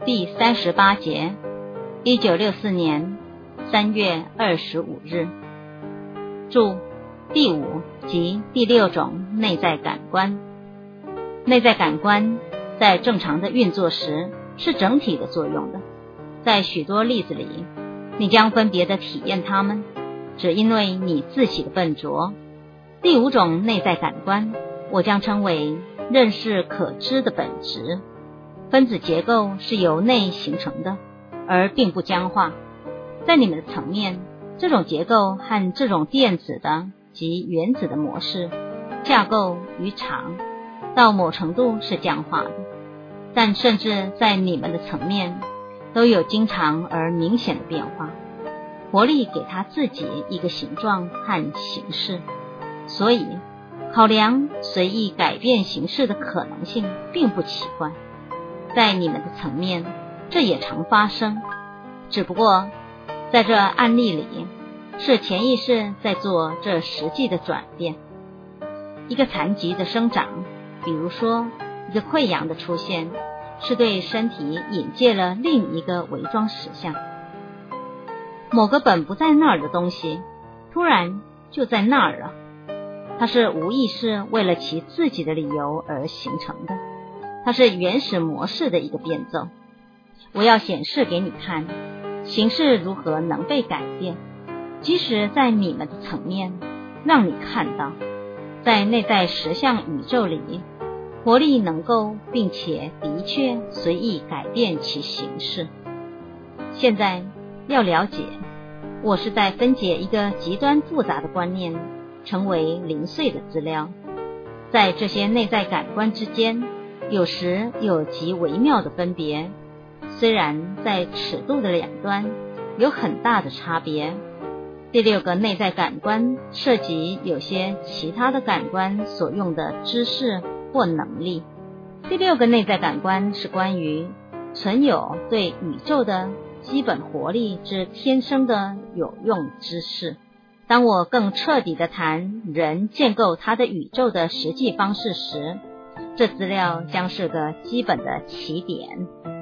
第38节，1964年3月25日。注：第5及第6种内在感官。内在感官在正常的运作时是整体的作用的，在许多例子里，你将分别的体验它们，只因为你自己的笨拙。第5种内在感官，我将称为认识可知的本质。分子结构是由内形成的，而并不僵化。在你们的层面，这种结构和这种电子的及原子的模式、架构与场，到某程度是僵化的，但甚至在你们的层面，都有经常而明显的变化。活力给它自己一个形状和形式，所以考量随意改变形式的可能性并不奇怪。在你们的层面，这也常发生，只不过在这案例里，是潜意识在做这实际的转变。一个残疾的生长，比如说一个溃疡的出现，是对身体引介了另一个伪装实相。某个本不在那儿的东西，突然就在那儿了。它是无意识为了其自己的理由而形成的，它是原始模式的一个变奏。我要显示给你看，形式如何能被改变，即使在你们的层面，让你看到，在内在实相宇宙里，活力能够并且的确随意改变其形式。现在要了解，我是在分解一个极端复杂的观念，成为零碎的资料。在这些内在感官之间，有时有极微妙的分别，虽然在尺度的两端有很大的差别。第6个内在感官涉及有些其他的感官所用的知识或能力。第6个内在感官是关于存有对宇宙的基本活力之天生的有用知识。当我更彻底地谈人建构他的宇宙的实际方式时，这资料将是个基本的起点。